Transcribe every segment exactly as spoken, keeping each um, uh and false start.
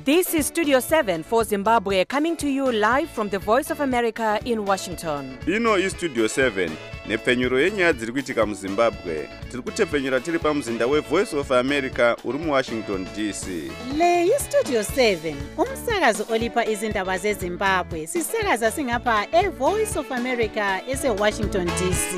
This is Studio seven for Zimbabwe, coming to you live from the Voice of America in Washington. Ino is Studio seven, nepfenyuro yenyaya dziri kuitika muZimbabwe. Tiri kutepfenyura tiri pamuzinda weVoice of America uri muWashington D C. Le iStudio seven, umsakazo olipa izindaba zeZimbabwe. Sisakaza singapha eVoice of America eseWashington D C.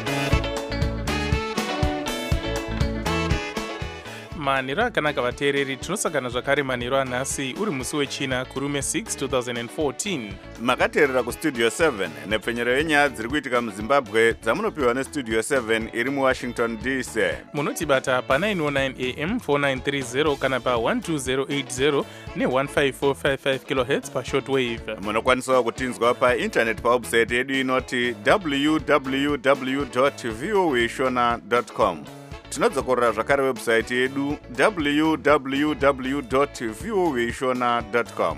manhero akanaka vateereri, tinosangana zvakare manhero anhasi uri musi wechina kurume six two thousand fourteen. Makateerera kuStudio seven, nepfenyuro yenyaya dziri kuitika muZimbabwe dzamunopiwa neStudio seven iri muWashington D C. Munotibata pa nine oh nine A M four nine three zero kana pa one two zero eight zero ne one five four five five kilohertz pa shortwave. Munokwanisawo kutinzwa pa internet pa website yedu inoti w w w dot voa shona dot com. Tinodzokorera zvakare website yedu w w w dot voa shona dot com.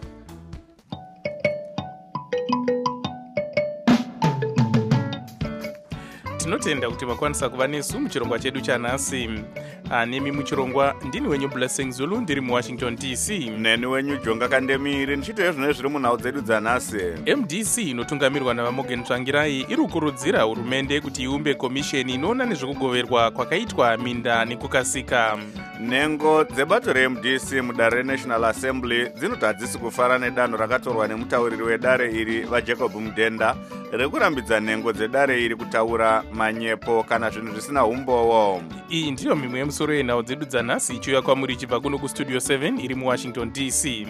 Tinotenda kuti makwanisa kuva nesu muchirongwa chedu chanhasi. Anemi muchirongwa ndini wenyu Blessing Zulu, ndiri muWashington D C. Neni wenyu Jonga Kandemiri, ndichiteyo zvine zviri munhau dzedu dzanhasi. M D C inotungamirwa naVamogen Tsvangirai iri kukurudzira hurumende kuti iumbe komisheni inoona nezvekugoverwa kwakaitwa minda nekukasika. Nhengo dzebato reM D C mudare reNational Assembly dzinoti hadzisi kufara nedanho rakatorwa nemutauriri wedare iri vaJacob Mudenda rekurambidza nhengo dzedare iri kutaura manyepo kana zvinhu zvisina umbowo. Iyi ndiyo mimwe yemusoro yenhau dzedu dzanhasi ichiuya kwamuri ichibva kuno kuStudio seven iri muWashington D C.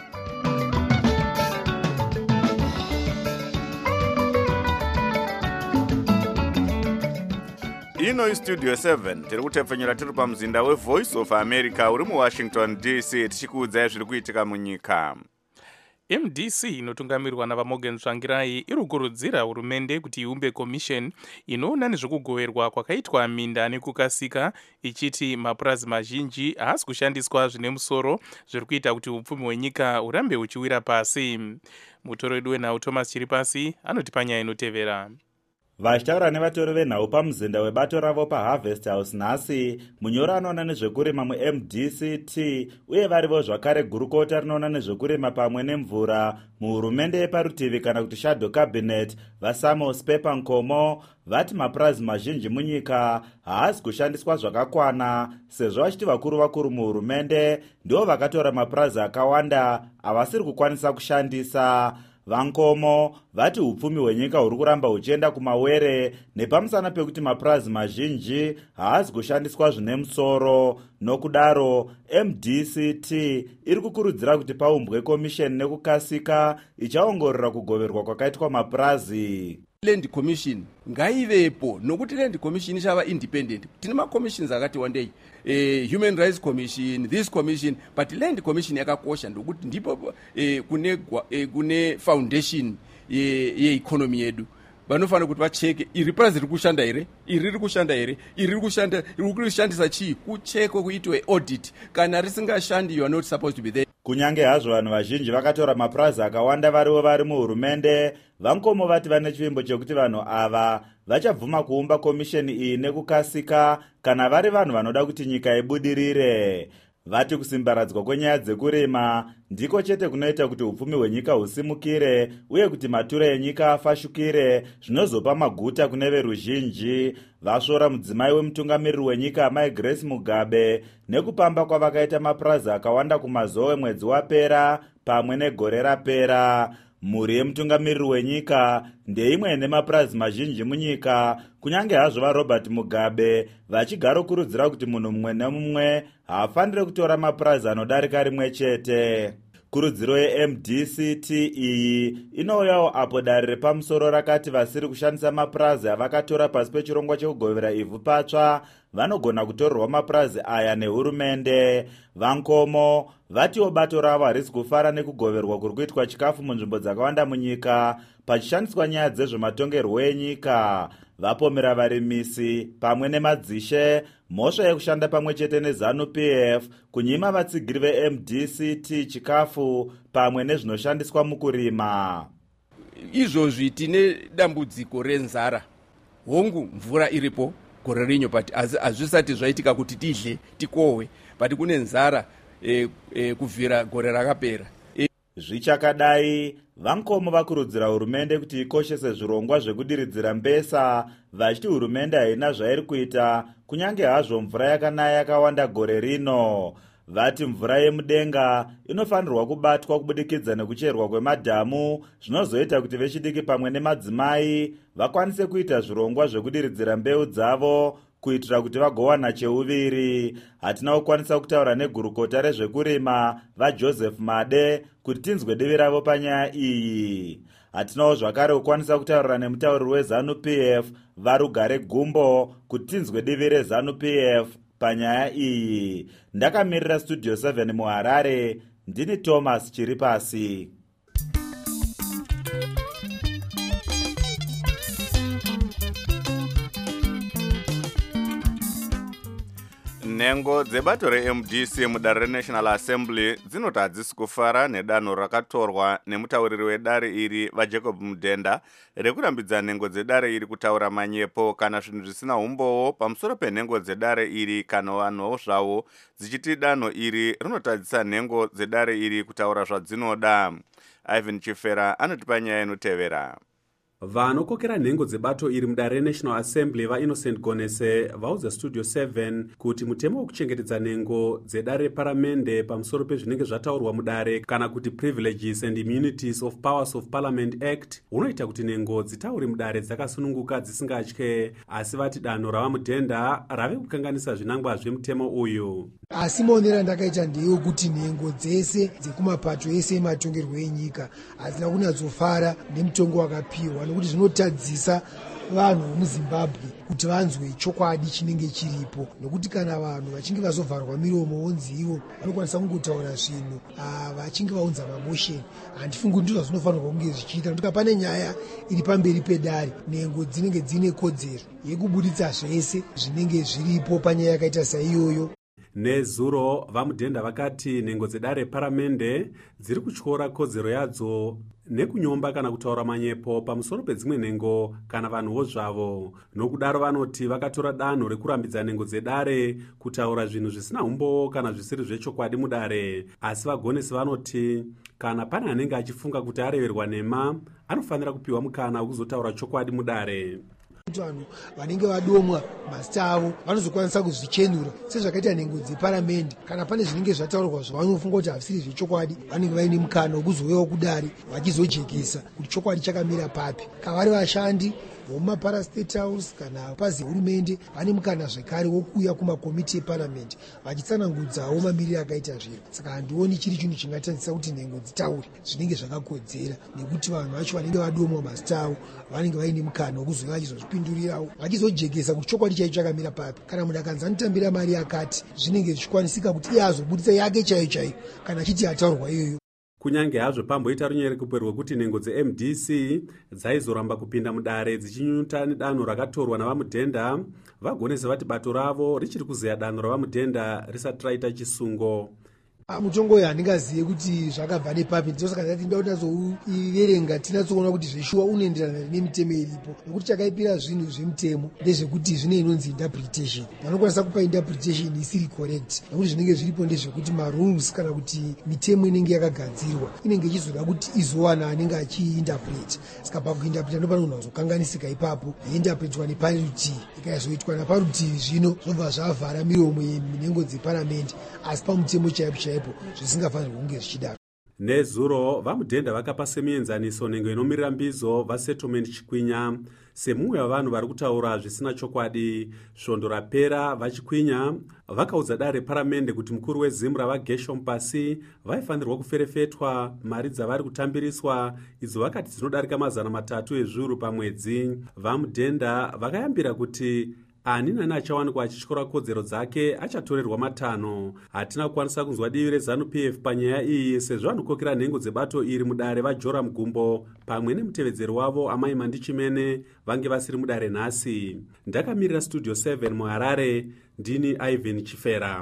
Ino iStudio seven, tiri kutepfenyura tiri pamuzinda weVoice of America uri muWashington D C tichikuudzai zviri kuitika munyika. M D C inotungamirwa naVamogen Tsvangirai iri kukurudzira hurumende kuti iumbe komisheni inoona nezvekugoverwa kwakaitwa minda nekukasika, ichiti mapurazi mazhinji haasi kushandiswa zvine musoro zviri kuita kuti upfumi hwenyika urambe huchiwira pasi. Mutoro wedu wenhau Thomas Chiripasi anoti panyaya inotevera. Vachitaura nevatori venhau pamuzinda webato ravo paHarvest House nhasi, munyoro anoona nezvekurima muM D C T uye varivo zvakare gurukota rinoona nezvekurima pamwe nemvura muhurumende yeparutivi kana kuti shadow cabinet vaSamos Pepa Nkomo vati mapurazi mazhinji munyika haasi kushandiswa zvakakwana sezvo vachiti vakuru vakuru muhurumende ndivo vakatora mapurazi akawanda avasiri kukwanisa kushandisa. Vankomo vati upfumi hwenyika huri kuramba huchienda kumawere nepamusana pekuti mapurazi mazhinji haasi kushandiswa zvine musoro. Nokudaro M D C T iri kukurudzira kuti paumbwe komisheni nekukasika ichaongorora kugoverwa kwakaitwa mapurazi. Land Commission ngaivepo nokuti Land Commission ichava independent. Tine ma-commissions akati wandei, eh, Human Rights Commission, this commission, but Land Commission yakakosha ndokuti ndipo eh, kune, eh, kune foundation ye-economy ye yedu. Vanofana kuti vacheke iri purazi riri kushanda here, iri riri kushanda here, iri riri kushanda, riri kushandisa chii, kuchekwe kuitwe audit. Kana risingashandi, you are not supposed to be there. Kunyange hazvo vanhu vazhinji vakatora mapurazi akawanda varivo vari muhurumende, Vankomo vati vane chivimbo chekuti vanhu ava vachabvuma kuumba komisheni iyi nekukasika kana vari vanhu vanoda kuti nyika ibudirire. Vati kusimbaradzwa kwenyaya dzekurima ndiko chete kunoita kuti upfumi hwenyika husimukire uye kuti mature enyika afashukire, zvinozopa maguta kune veruzhinji. Vasvora mudzimai wemutungamiriri wenyika Mai Grace Mugabe nekupamba kwavakaita mapurazi akawanda kumazowe mwedzi wapera pamwe negore rapera. Mhuri yemutungamiriri wenyika ndeimwe nemapurazi mazhinji munyika, kunyange hazvo vaRobert Mugabe vachigaro kurudzira kuti munhu mumwe nemumwe haafanire kutora mapurazi anodarika rimwe chete. Kurudziro yeM D C T iyi inouyawo apo dare repamusoro rakati vasiri kushandisa mapurazi avakatora pasi pechirongwa chekugovera ivhu patsva vanogona kutorerwa mapurazi aya nehurumende. Vankomo vatiwo bato ravo harisi kufara nekugoverwa kuri kuitwa chikafu munzvimbo dzakawanda munyika pachishandiswa nyaya dzezvematongerwo enyika. Vapomera varimisi pamwe nemadzishe mhosva yekushanda pamwe chete neZanu P F kunyima vatsigiri veM D C T chikafu pamwe nezvinoshandiswa mukurima. Izvozvi tine dambudziko renzara, hongu mvura iripo gore rinyo, but hazvisati zvaitika kuti tidle tikohwe, but kune nzara e, e, kubvira gore rakapera. Zvichakadai, vankomo vakurudzira hurumende kuti ikoshese zvirongwa zvekudiridzira mbesa, vachiti hurumende haina zvairi kuita kunyange hazvo mvura yakanaya yakawanda gore rino. Vati mvura yemudenga inofanirwa kubatwa kubudikidza nekucherwa kwemadhamu, zvinozoita kuti vechidiki pamwe nemadzimai vakwanise kuita zvirongwa zvekudiridzira mbeu dzavo kuitira kuti vagowana cheuviri. Hatina kukwanisa kutaura negurukota rezvekurima vaJoseph Made kuti tinzwe divi ravo panyaya iyi. Hatinawo zvakare kukwanisa kutaura nemutauriri weZANU-P F Varugare Gumbo kuti tinzwe divi reZANU-P F panyaya iyi. Ndakamirira Studio seven muHarare, ndini Thomas Chiripasi. Nhengo dzebato re-M D C mudare reNational Assembly dzinoti hadzisi kufara nedanho rakatorwa nemutauriri wedare iri vaJacob Mudenda rekurambidza nhengo dzedare iri kutaura manyepo kana zvinhu zvisina umbowo pamusoro penhengo dzedare iri kana vanhuwo zvavo, dzichiti danho iri rinotadzisa nhengo dzedare iri kutaura zvadzinoda. Ivan Chifera anotipa nyaya inotevera. Vanokokera nhengo dzebato iri mudare reNational Assembly vaInnocent Gonese vaudza Studio seven kuti mutemo wekuchengetedza nhengo dzedare reparamende pamusoro pezvinenge zvataurwa mudare kana kuti Privileges and Immunities of Powers of Parliament Act unoita kuti nhengo dzitaure mudare dzakasununguka dzisingatye, asi vati danho ravaMudhenda rave kukanganisa zvinangwa zvemutemo uyu. Asi maonero ndakaita ndeyekuti nhengo dzese dzekumapato ese ematongerwo enyika hadzina kunyatsofara nemutongo wakapiwa, nekuti zvinotadzisa vanhu vemuZimbabwe kuti vanzwe chokwadi chinenge chiripo, nekuti kana vanhu vachinge vazovharwa miromo vonzi ivo vanokwanisa kungotaura zvinhu vachinge vaunza mamosheni, handifungi kuti ndizvo zvinofanirwa kunge zvichiita. Ndoka pane nyaya iri pamberi pedare, nhengo dzinenge dzine kodzero yekubuditsa zvese zvinenge zviripo panyaya yakaita saiyoyo. Nezuro vaMudhenda vakati nhengo dzedare reparamende dziri kutyora kodzero yadzo nekunyomba kana kutaura manyepo pamusoro pedzimwe nhengo kana vanhuwo zvavo. Nokudaro vanoti vakatora danho rekurambidza nhengo dzedare kutaura zvinhu zvisina umbowo kana zvisiri zvechokwadi mudare, asi vaGonesi vanoti kana pane anenge achifunga kuti areverwa nhema anofanira kupiwa mukana wekuzotaura chokwadi mudare. Vanhu vanenge vadomwa mazita avo vanozokwanisa kuzvichenura sezvakaita nhengo dzeparamende. Kana pane zvinenge zvataurwa zvavanofunga kuti hazvisiri zvechokwadi, vanenge vaine mukana wekuzouyawo kudare vachizojekesa kuti chokwadi chakamira papi. Kavari vashandi vomumapara-state house kana pazi hurumende vane mukana zvekare wokuuya kumakomiti eparamende vachitsanangudzawo mamiriro akaita zviro. Saka handioni chiri chinhu chingatadzisa kuti nhengo dzitaure zvinenge zvakakodzera, nekuti vanhu vacho vanenge vadomwa mazita avo vanenge vaine mukana wekuzouya vachizozvipindurirawo vachizojekesa kuti chokwadi chaicho chakamira papi. Kana munhu akanzi anotambira mari yakati zvinenge zvichikwanisika kuti iye azobudisa yake chaiyo chaiyo kana achiti ataurwa iyoyo. Kunyange hazvo pamboita runyerekupe rwekuti nhengo dze-M D C dzaizoramba kupinda mudare dzichinyunyuta nedanho rakatorwa navaMudhenda, vaGonese vati bato ravo richiri kuzeya danho ravaMudhenda risati raita chisungo. Mutongo uyu handingazive kuti zvakabva nepapi, ndosaka ndati ndoda kutazouverenga tinatsoona kuti zveshuwa unoenderana nemitemo iripo, nekuti chakaipira zvinhu zvemutemo ndezvekuti zvine inonzi interpretation. Vanokwanisa kupa interpretation isiri correct, nekuti zvinenge zviripo ndezvekuti marules kana kuti mitemo inenge yakagadzirwa inenge ichizoda kuti izowana anenge achiinterpret. Saka pakuinterpreta ndopanogona kuzokanganisika ipapo, yeinterpretwa neparutivi, ikazoitwa naparutivi zvino zvobva zvavhara miromo yenhengo dzeparamende, asi pamutemo chaipo chaipo zvisingafanirwi kunge zvichidaro. Nezuro vaMudhenda vakapa semienzaniso nhengo inomirira mbizo vaSettlement Chikwinya semumwe wavanhu vari kutaura zvisina chokwadi. Svondo rapera vachikwinya vakaudza dare reparamende kuti mukuru weZimbra vaGershom Pasi vaifanirwa kuferefetwa mari dzavari kutambiriswa idzo vakati dzinodarika mazana matatu ezviuru pamwedzi. VaMudhenda vakayambira kuti ani nani achawanikwa achityora kodzero dzake achatorerwa matanho. Hatina kukwanisa kunzwa divi reZANU-P F panyaya iyi sezvo vanokokera nhengo dzebato iri mudare vaJoram Gumbo pamwe nemutevedzeri wavo Amai Mandichimene vange vasiri mudare nhasi. Ndakamirira Studio seven muHarare, ndini Ivan Chifera.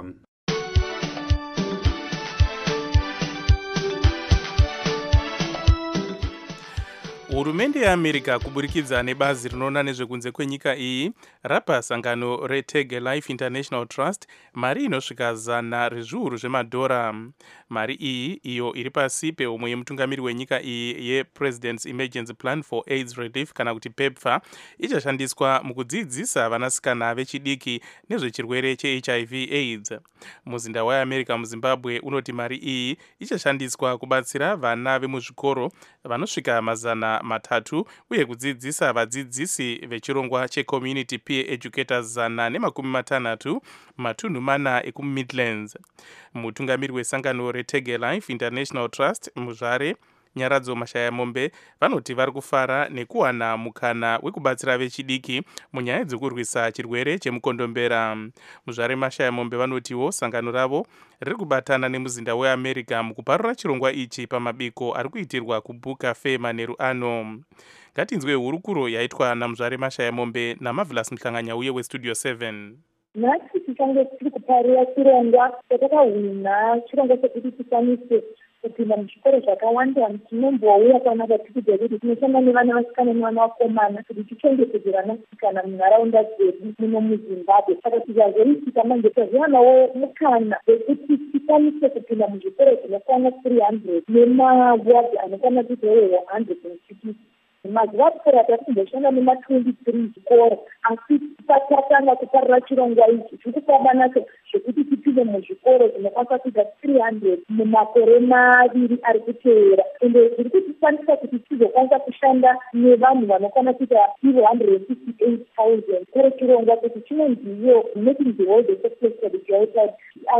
hurumende yeamerica kuburikidza nebazi rinoona nezvekunze kwenyika iyi rapa sangano retege life international trust mari inosvika zana rezviuru zvemadhora. Mari iyi iyo iri pasi peumwe yemutungamiri wenyika iyi yepresident's emergency plan for AIDS relief kana kuti pepfa ichashandiswa mukudzidzisa vanasikana vechidiki nezvechirwere cheH I V AIDS. Muzinda weamerica muzimbabwe unoti mari iyi ichashandiswa kubatsira vana vemuzvikoro vanosvika mazana matatu uye kudzidzisa vadzidzisi vechirongwa checommunity peer educators zana nemakumi matanhatu matunhu mana ekumidlands. Mutungamiri wesangano retege life international trust muzvare Nyaradzo Mashayamombe vanoti vari kufara nekuwana mukana wekubatsira vechidiki munyaya dzekurwisa chirwere chemukondombera. Muzvare Mashayamombe vanotiwo sangano ravo riri kubatana nemuzinda weamerica mukuparura chirongwa ichi pamabiko ari kuitirwa kuBook Fair manheru ano. Ngatinzwe hurukuro yaitwa naMuzvare Mashayamombe naMarvelous Mhlanganya uye westudio seven. Nhasi tichange tiri kuparura chirongwa chatakahwina chirongwa chekuti tikwanise kupinda muzvikoro zvakawanda. Tinombouya kana patikudzwa kuti tinoshanda nevana vasikana nevana vakomana kuti tichengetedze vanasikana munharaunda dzedu muno muzimbabwe. Saka tikazoitika manje tazowanawo mukana wekuti tikwanise kupinda muzvikoro zvinokwana three hundred nemawadi anokwana kuitewo one hundred sixty. Mazuva apfuura tatikumboshanda nema-twenty-three zvikoro, asi tatanga kuparura chirongwa ichi tiri kufamba nacho zvekuti tipinde muzvikoro zvinokwanisa kuita three hundred mumakore maviri ari kuteera. Ende zviri kutikwanisa kuti tizokwanisa kushanda nevanhu vanokwana kuita two hundred fifty-eight thousand. Kore chirongwa kuti chinonziyo making the world a safe for the child.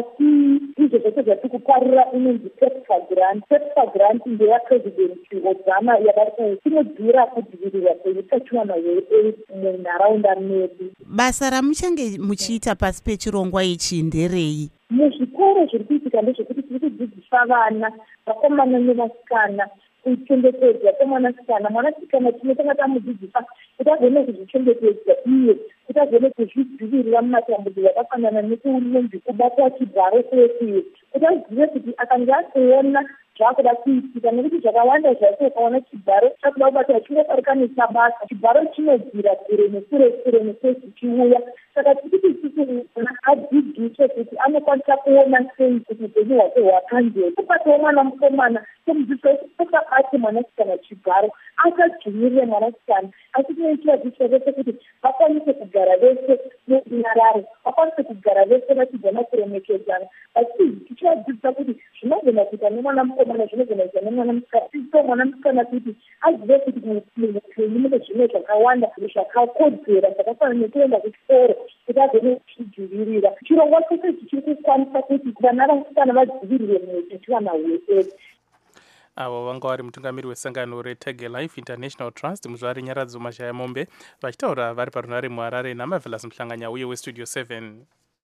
Asi izvo zvose zvatiri kuparura inonzi PEPFAR grant. PEPFAR grant ndeyapresident Obama yakati inodzira kudzivirirwa kweutachiwana hweAIDS munharaunda medu. Basa ramuchange muchiita pasi pechirongwa ichi nderei? Muzvikoro zviri kuitika ndezvekuti tiri kudzidzisa vana vakomana nevasikana kuchengetedza kwemwanasikana. Mwanasikana tinotanga tamudzidzisa kuti agone kuzvichengetedza iye, kuti agone kuzvidzivirira mumatambudziko akafanana nekunonzi kubatwa chibharo kwekuye, kuti azive kuti akange asiona zvakuda kuitika, nekuti zvakawanda zvacho ukaona chibharo chakuda kubatwa chingofarikanisha basa. Chibharo chinodzira kure nekure kure nekure chichiuya. Saka tikuti isusu adzidziswe kuti anokwanisa kuona sei kuti upenyu hwake hwakanjeka. Kubatawo mwana mukomana tomudzidzisa kuti ati mwanasikana chibharo akadzvinyirire mwanasikana, asi tinoitira dzidzisa vese kuti vakwanise kugara vese nerunyararo, vakwanise kugara vese vachigona kuremekedzana. Asi tichivadzidzisa kuti zvinogona kuita nemwana mukomana, zvinogona kuita nemwana musikana. Tidzidzisa mwana musikana kuti azive kuti muupenyu mune zvimwe zvakawanda zvakakodzera zvakafanana nekuenda kuchikoro kuti agone kuzvidzivirira. Chirongwa chose chichiri kukwanisa kuti vana vasikana vadzivirire muutachiwana hweAIDS. Avo vanga vari mutungamiri wesangano retege life international trust Muzvare Nyaradzo Mashayamombe vachitaura vari parunare muHarare naMarvelous Mhlanganya uye westudio seven.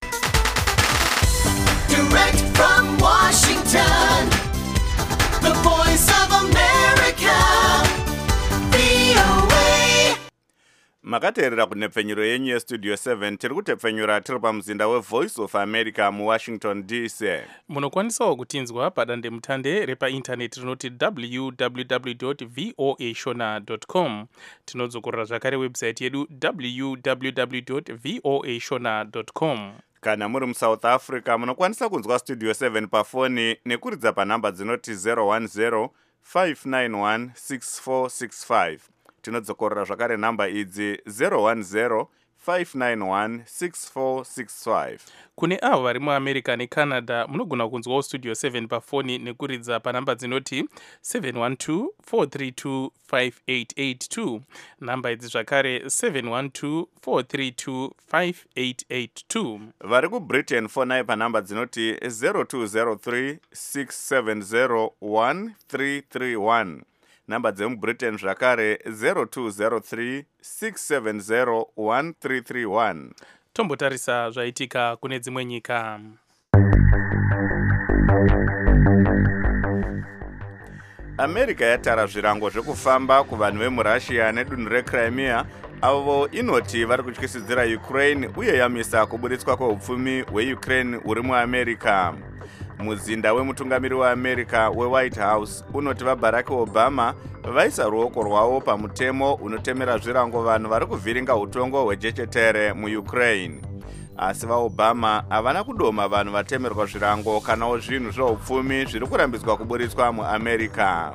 Direct from Washington, the voice of America, V O A. Makateerera kunepfenyuro yenyu yestudio seven. Tiri kutepfenyura tiri pamuzinda weVoice of America muWashington D C. Munokwanisawo kutinzwa padandemutande repaintaneti rinoti w w w dot v o a shona dot com. Tinodzokorera zvakare website yedu w w w dot v o a shona dot com. Kana muri muSouth Africa munokwanisa kunzwa studio seven pafoni nekuridza panhamba dzinoti zero one zero five nine one six four six five. Tinodzokorera zvakare namba idzi zero one zero five nine one six four six five. Kune avo vari muAmerica neCanada munogona kunzwawo studio seven pafoni nekuridza panhamba dzinoti seven one two four three two five eight eight two. Namba idzi zvakare seven one two four three two five eight eight two. Vari kuBritain fonai panhamba dzinoti zero two zero three six seven zero one three three one. Namba dzemuBritain zvakare zero two zero three six seven zero one three three one. Tombotarisa zvaitika kune dzimwe nyika. America yatara zvirango zvekufamba kuvanhu vemuRussia nedunhu reCrimea avo inoti vari kutyisidzira Ukraine uye yamisa kuburitswa kweupfumi hweUkraine huri muAmerica. muzinda wemutungamiri weamerica wewhite house unoti vabarack obama vaisa ruoko rwavo pamutemo unotemera zvirango vanhu vari kuvhiringa utongo hwechechetere muukraine. Asi vaobama havana kudoma vanhu vatemerwa zvirango kanawo zvinhu zveupfumi zviri kurambidzwa kuburitswa muamerica.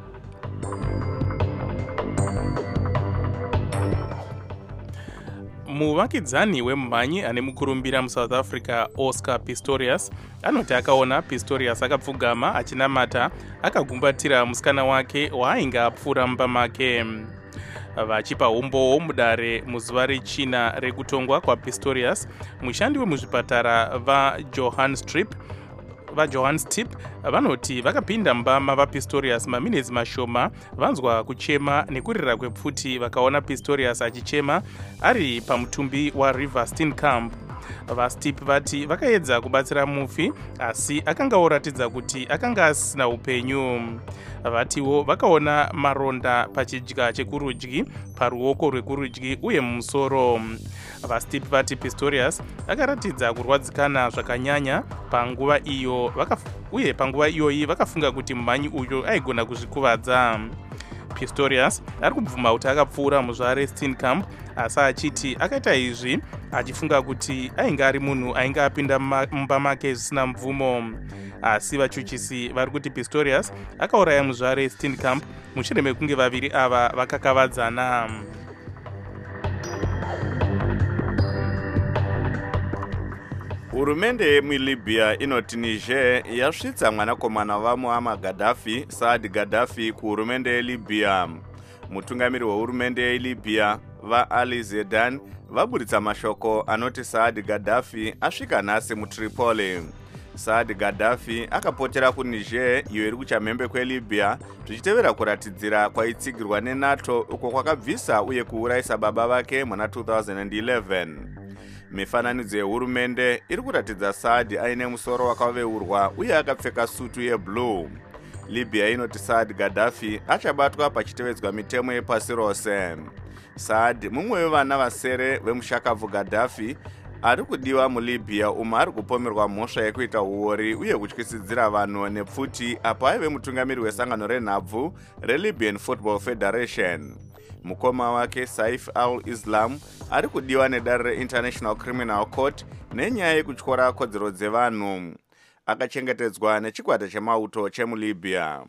muvakidzani wemumhanyi ane mukurumbira muSouth Africa Oscar Pistorius anoti akaona Pistorius akapfugama achinamata akagumbatira musikana wake waainge apfuura mumba make. Vachipa umbowo mudare muzuva rechina rekutongwa kwaPistorius, mushandi wemuzvipatara vaJohan Strip vaJohan Stip vanoti vakapinda mumba mavaPistorius maminitsi mashoma vanzwa kuchema nekurira kwepfuti vakaona Pistorius achichema ari pamutumbi waRiver Steenkamp. VaStip vati vakaedza kubatsira mufi asi akanga oratidza kuti akanga asina upenyu. Vatiwo vakaona maronda pachidya chekurudyi, paruoko rwekurudyi uye mumusoro. VaStip vati Pistorius akaratidza kurwadzikana zvakanyanya panguva iyo vakaf... uye panguva iyoyi vakafunga kuti mumhanyi uyo aigona kuzvikuvadza. Pistorius ari kubvuma kuti akapfuura muzvare Steenkamp asi achiti akaita izvi achifunga kuti ainge ari munhu ainge apinda mumba make zvisina mvumo. Asi vachuchisi vari kuti Pistorius akauraya muzvare Steenkamp mushure mekunge vaviri ava vakakavadzana. Hurumende yemuLibya inoti Niger yasvitsa mwanakomana waMuammar Gaddafi, Saad Gaddafi, kuhurumende yeLibya. Mutungamiri wehurumende yeLibya vaAli Zedan vaburitsa mashoko anoti Saad Gaddafi asvika nhasi muTripoli. Saad Gaddafi akapotera kuNiger iyo iri kuchamhembe kweLibya zvichitevera kuratidzira kwaitsigirwa neNATO uko kwakabvisa uye kuurayisa baba vake muna two thousand eleven. Mifananidzo yehurumende iri kuratidza Saad aine musoro wakaveurwa uye akapfeka sutu yeblue. Libya inoti Saad Gaddafi achabatwa pachitevedzwa mitemo yepasi rose. Saad mumwe wevana vasere vemushakabvu Gaddafi ari kudiwa muLibya umo ari kupomerwa mhosva yekuita uori uye kutyisidzira vanhu nepfuti apo aive mutungamiri wesangano renhabvu reLibyan Football Federation. Mukoma wake Saif al-Islam ari kudiwa nedare reInternational Criminal Court nenyaya yekutyora kodzero dzevanhu. Akachengetedzwa nechikwata chemauto chemuLibya.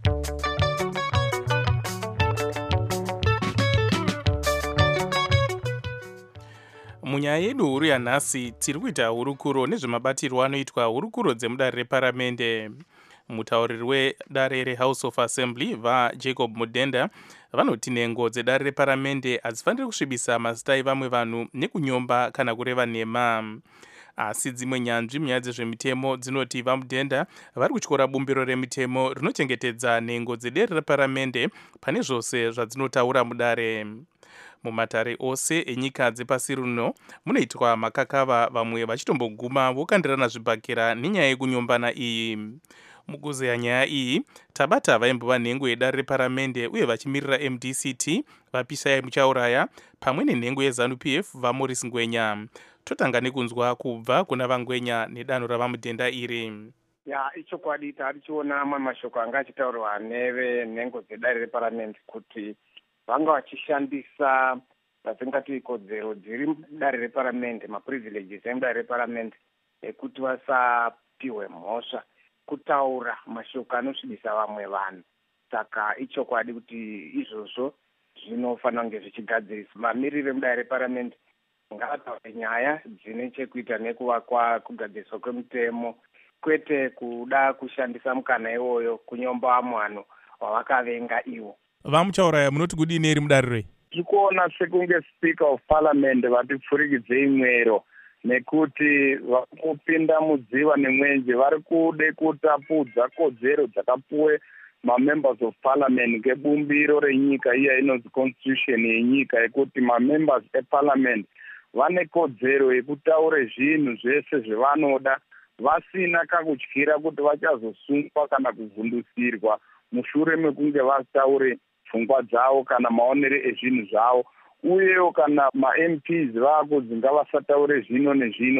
Munyaya yedu huru yanhasi tiri kuita hurukuro nezvemabatirwo anoitwa hurukuro dzemudare reparamende. Mutauriri wedare reHouse of Assembly vaJacob Mudenda vanoti nhengo dzedare reparamende hadzifaniri kusvibisa mazita evamwe vanhu nekunyomba kana kureva nhema. Asi dzimwe nyanzvi munyaya dzezvemitemo dzinoti vaMudenda vari kutyora bumbiro remitemo rinochengetedza nhengo dzedare reparamende pane zvose zvadzinotaura mudare. Mumatare ose enyika dzepasi rino munoitwa makakava, vamwe vachitomboguma vokandirana zvibhakera nenyaya yekunyombana iyi. Mukuzeya nyaya iyi tabata vaimbova nhengo yedare reparamende uye vachimirira M D C T vaPishai Muchauraya pamwe nenhengo yeZANU-P F vaMorris Ngwenya. Totanga nekunzwa kubva kuna vaNgwenya nedanho ravaMudenda iri. Ya ichokwadi tarichiona amwe mashoko anga achitaurwa nevenhengo dzedare reparamende kuti vanga vachishandisa dzingati kodzero dziri mudare reparamende, maprivileges emudare reparamende ekuti vasapiwe mhosva kutaura mashoko anosvibisa vamwe vanhu. Saka ichokwadi kuti izvozvo zvinofanira kunge zvichigadziriswa. Mamiriri emudare reparamende ngavataure nyaya dzine chekuita nekuvakwa kugadziriswa kwemutemo, kwete kuda kushandisa mukana iwoyo kunyomba vamwe vanhu wavakavenga iwo. VaMuchauraya munoti kudini eri mudare rei? Tikuona sekunge Speaker of Parliament vatipfurikidze imwero nekuti vakupinda mudziva nemwenje vari kude kutapudza kodzero dzakapuwe mamembers of parliament ngebumbiro renyika iya inonzi constitution yenyika yekuti mamembers eparliament vane kodzero yekutaure zvinhu zvese zvavanoda vasina kakutyira kuti vachazosungwa kana kuvhundusirwa mushure mekunge vataure pfungwa dzavo kana maonere ezvinhu zvavo. Uyewo kana ma-M Ps vako dzinga vasataure zvino nezvino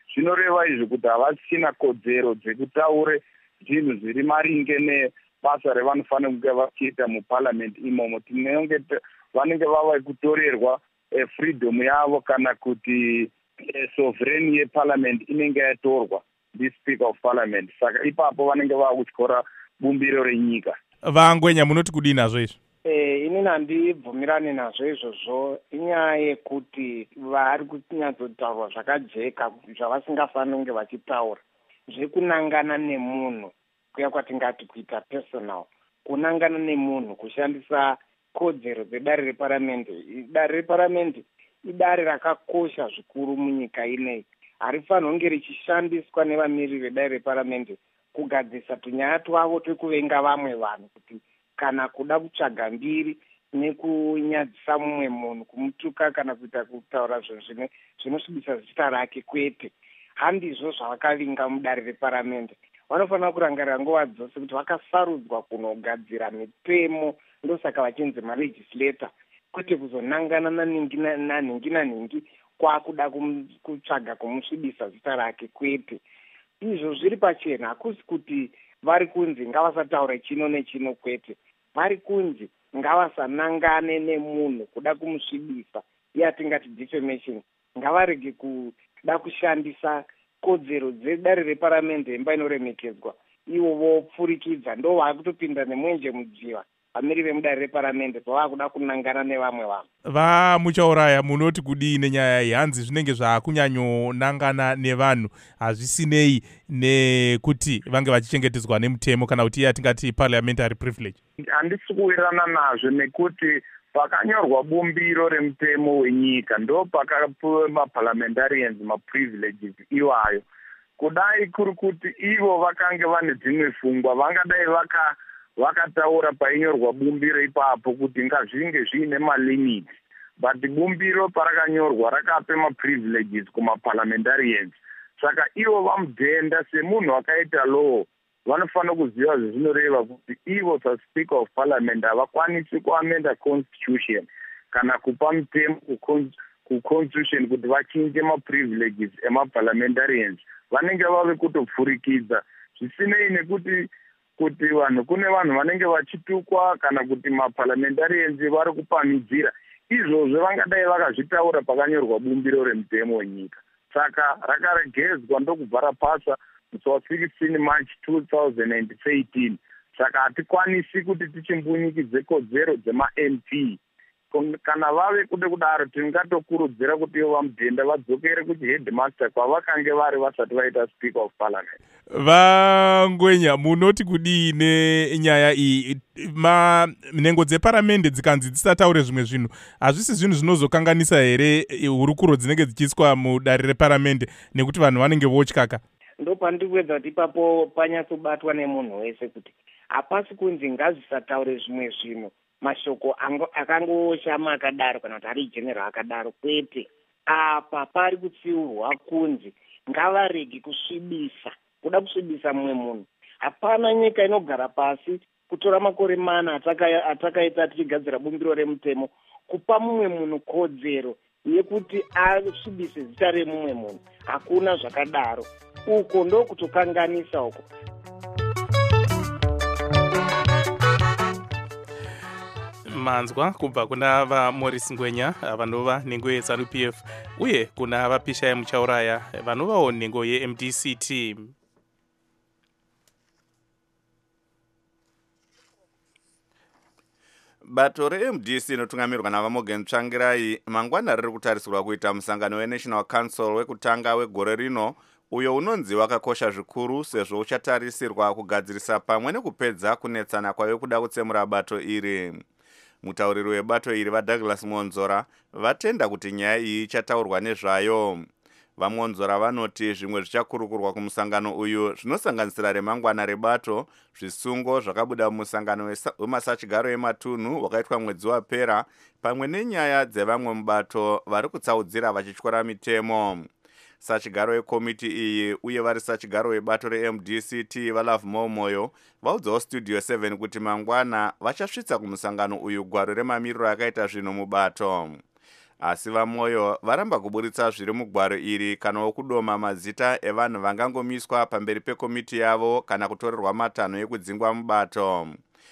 zvinoreva izvi kuti havasina kodzero dzekutaure zvinhu zviri maringe nebasa revanofanira kunge vachiita muparliamendi imomo. Tinenge vanenge vava kutorerwa eh, freedom yavo kana kuti eh, sovereign yeparliament inenge yatorwa ndi-speaker of parliament. Saka ipapo vanenge vava kutyora bumbiro renyika. Vangwenya munoti kudini nazvo izvo? Eh, ini handibvumirani nazvo izvozvo. Inyaya yekuti vari kunyatsotaurwa zvakajeka zvavasingafaniri kunge vachitaura, zvekunangana nemunhu, kuya kwatingati kuita personal, kunangana nemunhu, kushandisa kodzero dzedare reparamende. Dare reparamende idare rakakosha zvikuru munyika ineyi. Harifanirwi kunge richishandiswa nevamiriri vedare reparamende kugadzisa tunyaya twavo twekuvenga vamwe vanhu, kuti kana kuda kutsvaga mbiri nekunyadzisa mumwe munhu, kumutuka kana kuita kutaura zvinhu zvinosvibisa zita rake, kwete. Handizvo zvavakavinga mudare reparamende. Vanofanira kurangarira nguva dzose kuti vakasarudzwa kunogadzira mitemo, ndosaka vachinzi malegislator, kwete kuzonangana nanhingi nanhingi kwakuda kutsvaga kumusvibisa zita rake, kwete. Izvo zviri pachena, hakusi kuti vari kunzi ngavasataure chino nechino, kwete. Vari kunzi ngavasanangane nemunhu kuda kumusvibisa, yatingati defamation. Ngavarege kuda kushandisa kodzero dzedare reparamende, imba inoremekedzwa, ivo vopfurikidza, ndo vakutopinda nemwenje mudziva vamiri vemudare reparamende pavakuda kunangana nevamwe vanhu. Vamuchauraya munoti kudii nenyaya iyi? Hanzi zvinenge zvakunyanyonangana nevanhu, hazvisinei nekuti vange vachichengetedzwa nemutemo kana kuti iye atingati parliamentary privilege. Handisi kuwirirana nazvo, nekuti pakanyorwa bumbiro remutemo wenyika ndo pakapuwa maparliamentarians maprivileges iwayo. Kudai kuri kuti ivo vakange vane dzimwe pfungwa, vangadai vaka vakataura painyorwa bumbiro ipapo kuti ngazvinge zviine malimit, but bumbiro parakanyorwa rakape maprivileges kumaparliamentarians. Saka ivo vamudhenda semunhu wakaita law, vanofanira kuziva zvezvinoreva kuti ivo saSpeaker of Parliament havakwanisi kuamenda constitution kana kupa mutemo kuconstitution kuti vachinje maprivileges emaparliamentarians. Vanenge vave kutopfurikidza, zvisinei nekuti kuti vanhu kune vanhu vanenge vachitukwa kana kuti maparliamentarians vari kupamidzira. Izvozvo vangadai vakazvitaura pakanyorwa bumbiro remutemo wenyika. Saka rakaregedzwa ndokubva rapasa musi wa16 March two thousand eighteen. Saka hatikwanisi kuti tichimbunyikidze kodzero dzema-M P. Kana vave kude kudaro, tingatokurudzira kuti ivo vamudhenda vadzokere kuti headmaster kwavakange vari vasati vaita Speaker of Parliament. Vangwenya munoti kudii nenyaya iyi? Nhengo dzeparamende dzikanzi dzisataure zvimwe zvinhu, hazvisi zvinhu zvinozokanganisa here hurukuro dzinenge dzichiiswa mudare reparamende nekuti vanhu vanenge votyaka? Ndo pandikuedza kuti ipapo panyatsobatwa nemunhu wese kuti hapasi kunzi ngazvisataure zvimwe zvinhu, mashoko akangoshama akadaro kana kuti ari general akadaro, kwete. Apa pari kutsiurwa kunzi ngavarege kusvibisa, kuda kusvibisa mumwe munhu. Hapana nyika inogara pasi kutora makore mana atakaita tichigadzira bumbiro remutemo kupa mumwe munhu kodzero yekuti asvibise zita remumwe munhu. Hakuna zvakadaro. Uko ndo kutokanganisa uko. Manzwa kubva kuna vaMorris Ngwenya vanova nhengo yeZANU P F uye kuna vaPishaya Muchauraya vanovawo nhengo yeM D C T. Bato reM D C inotungamirwa navaMorgan Tsvangirai mangwana riri kutarisirwa kuita musangano weNational Council wekutanga wegore rino, uyo unonzi wakakosha zvikuru sezvo uchatarisirwa kugadzirisa pamwe nekupedza kunetsana kwave kuda kutsemura bato iri. Mutauriri webato iri vaDouglas Monzora vatenda kuti nyaya iyi ichataurwa nezvayo. VaMonzora vanoti zvimwe zvichakurukurwa kumusangano uyu zvinosanganisira remangwana rebato, zvisungo zvakabuda mumusangano wemasachigaro ematunhu wakaitwa mwedzi wapera, pamwe nenyaya dzevamwe mubato vari kutsaudzira vachityora mitemo. Sachigaro wekomiti iyi uye vari sachigaro webato reM D C T vaLove Momoyo vaudzawo Studio seven kuti mangwana vachasvitsa kumusangano uyu gwaro remamiriro akaita zvino mubato. asi vamoyo varamba kuburitsa zviri mugwaro iri kana kudoma mazita evanhu vangangomiswa pamberi pekomiti yavo kana kutorerwa matanho ekudzingwa mubato.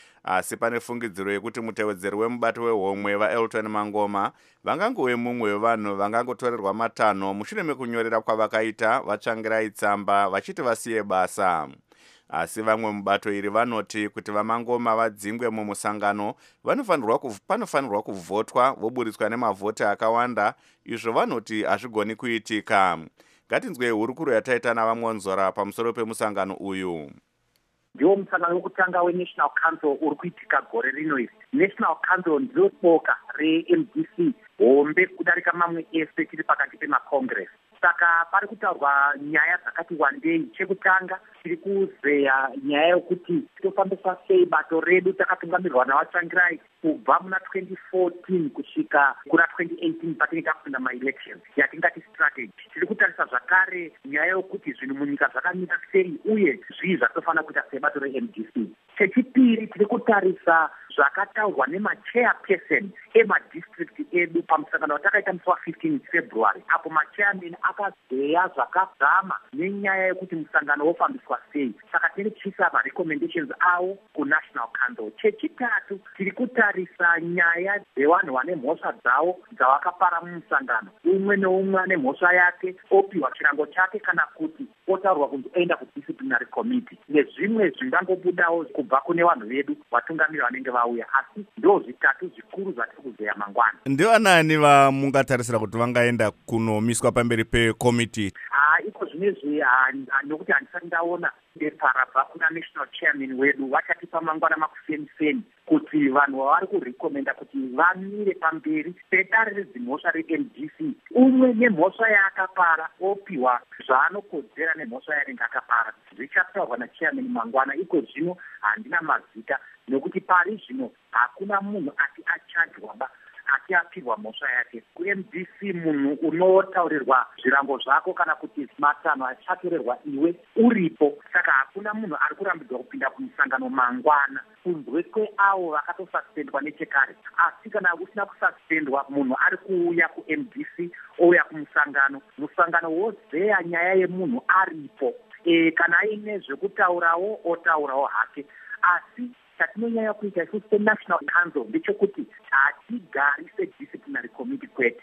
Asi pane fungidziro yekuti mutevedzeri wemubato wehomwe vaElton Mangoma vangangove mumwe wevanhu vangangotorerwa matanho mushure mekunyorera kwavakaita vatsvangirai tsamba vachiti vasiye basa. Asi vamwe mubato iri vanoti kuti vaMangoma vadzingwe mumusangano vanofanirwa kuv, panofanirwa kuvhotwa voburitswa nemavhoti akawanda, izvo vanoti hazvigoni kuitika. Ngatinzwei hurukuro yataita navamonzora pamusoro pemusangano uyu. Ndiwo musangano wekutanga weNational Council uri kuitika gore rino iri. National Council ndiro boka reM D C hombe kudarika mamwe ese tiri pakati pemacongress. Saka pari kutaurwa nyaya dzakati wandei. Chekutanga tiri kuzeya nyaya yokuti tofambisa sei bato redu takatungamirwa navatsvangirai kubva muna twenty fourteen kusvika kuna twenty eighteen patinenge takupinda maelections yatingati strategy. Tiri kutarisa zvakare nyaya yokuti zvinhu munyika zvakamira sei uye zvii zvatofanira kuita sebato reM D C. Chechipiri tiri kutarisa zvakataurwa nemachairperson emadistrict edu pamusangano watakaita musi wa15 February apo machairman akazeya zvakadzama nenyaya yekuti musangano wofambiswa sei. Saka tiri kuisa marecommendations avo kuNational Council. Chechitatu tiri kutarisa nyaya dzevanhu vane mhosva dzavo dzavakapara mumusangano. Umwe neumwe ane mhosva yake opiwa chirango chake kana kuti otaurwa kunzi oenda kudisciplinary committee nezvimwe zvingangobudawo kubva kune vanhu vedu vatungamiri vanenge vauya. Asi ndo zvitatu zvikuru zvatiri kuzeya mangwana. Ndivanani vamungatarisira kuti vangaenda kunomiswa pamberi pekomiti? Ah, iko zvinezvi nokuti handisati ndaona parabva kuna national chairman wedu vachatipa mangwana makufeni-feni kuti vanhu vavari kurekomenda kuti vamire pamberi pedare redzimhosva reM D C. Umwe nemhosva yaakapara opiwa zvaanokodzera nemhosva yaanenge akapara. Zvichataurwa nachairman mangwana. Iko zvino handina mazita nokuti pari zvino hakuna munhu ati achajwa ba ati apirwa mhosva yake. kuM D C munhu unotaurirwa zvirango zvako kana kuti matanho achatorerwa iwe uripo. Saka hakuna munhu ari kurambidzwa kupinda kumusangano mangwana kunzwe kweavo vakatosuspendwa nechekare. Asi kana usina kususpendwa munhu ari kuuya kuM D C ouya kumusangano, musangano wozeya nyaya yemunhu aripo. E, kana aine zvekutaurawo otaurawo hake. Asi chatinonyanya kuita isusu seNational Council ndechekuti hatigari sedisciplinary committee kwete.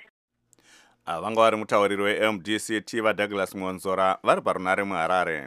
Vanga vari mutauriri weM D C Tiva Douglas Monzora vari parunare muHarare.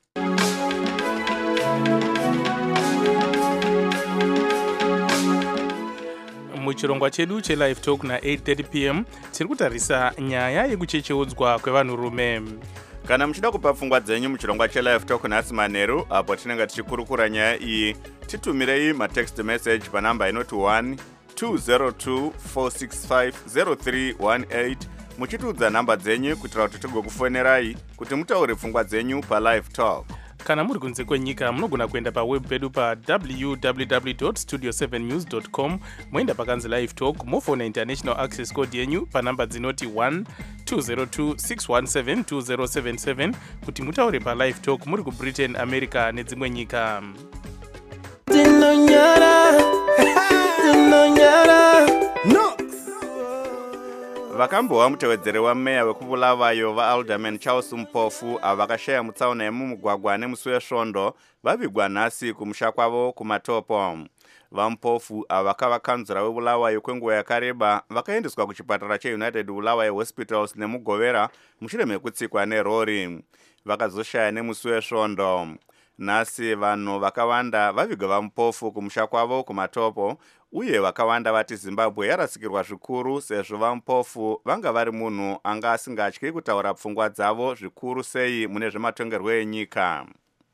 Muchirongwa chedu chelive talk na eight thirty p m tiri kutarisa nyaya yekuchecheudzwa kwevanhurume. Kana muchida kupa pfungwa dzenyu muchirongwa chelive talk nhasi manheru apo tinenge tichikurukura nyaya iyi, titumirei matext message panhamba inoti one two zero two four six five zero three one eight muchitiudza nhamba dzenyu kuitira kuti tigokufonerai kuti mutaure pfungwa dzenyu palive talk. Kana muri kunze kwenyika munogona kuenda paweb pedu pa w w w dot studio seven news dot com moenda pakanzi live talk mofona international access code yenyu panhamba dzinoti one two zero two six one seven two zero seven seven kuti mutaure palive talk muri kuBritain, America nedzimwe nyika. Dinonyara, dinonyara, no. Vakambova mutevedzeri wameya wekubulawayo vaAlderman Charles Mpofu avo vakashaya mutsaona yemumugwagwa nemusi wesvondo vavigwa nhasi kumusha kwavo kuMatopo. VaMpofu avo vakava kanzura webulawayo kwenguva yakareba vakaendeswa kuchipatara cheUnited Bulawayo Hospitals nemugovera mushure mekutsikwa nerori. Vakazoshaya nemusi wesvondo. Nhasi vanhu vakawanda vaviga vaMpofu kumusha kwavo kuMatopo uye vakawanda vati Zimbabwe yarasikirwa zvikuru sezvo vaMpofu vanga vari munhu anga asingatyi kutaura pfungwa dzavo zvikuru sei mune zvematongerwo enyika.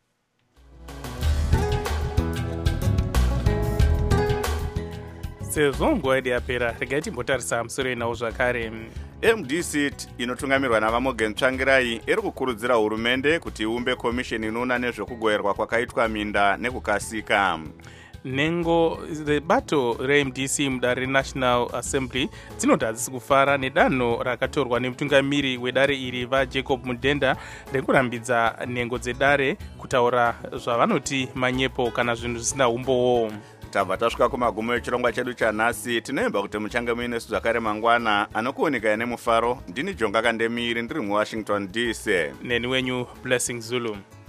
Sezvo nguva yedu yapera, regai timbotarisa musoro inawo zvakare. M D C inotungamirwa navaMorgan Tsvangirai iri kukurudzira hurumende kuti iumbe komisheni inoona nezvekugoverwa kwakaitwa minda nekukasika. Nhengo rebato reM D C mudare reNational Assembly dzinoti hadzisi kufara nedanho rakatorwa nemutungamiri wedare iri vaJacob Mudenda rekurambidza nhengo dzedare kutaura zvavanoti manyepo kana zvinhu zvisina umbowo. tabva tasvika kumagumo echirongwa chedu chanhasi. Tinoemba kuti muchange muine zvakare mangwana anokuonekai nemufaro. Ndini Jonga Kandemiri ndiri muWashington D C. Neni wenyu Blessing Zulu.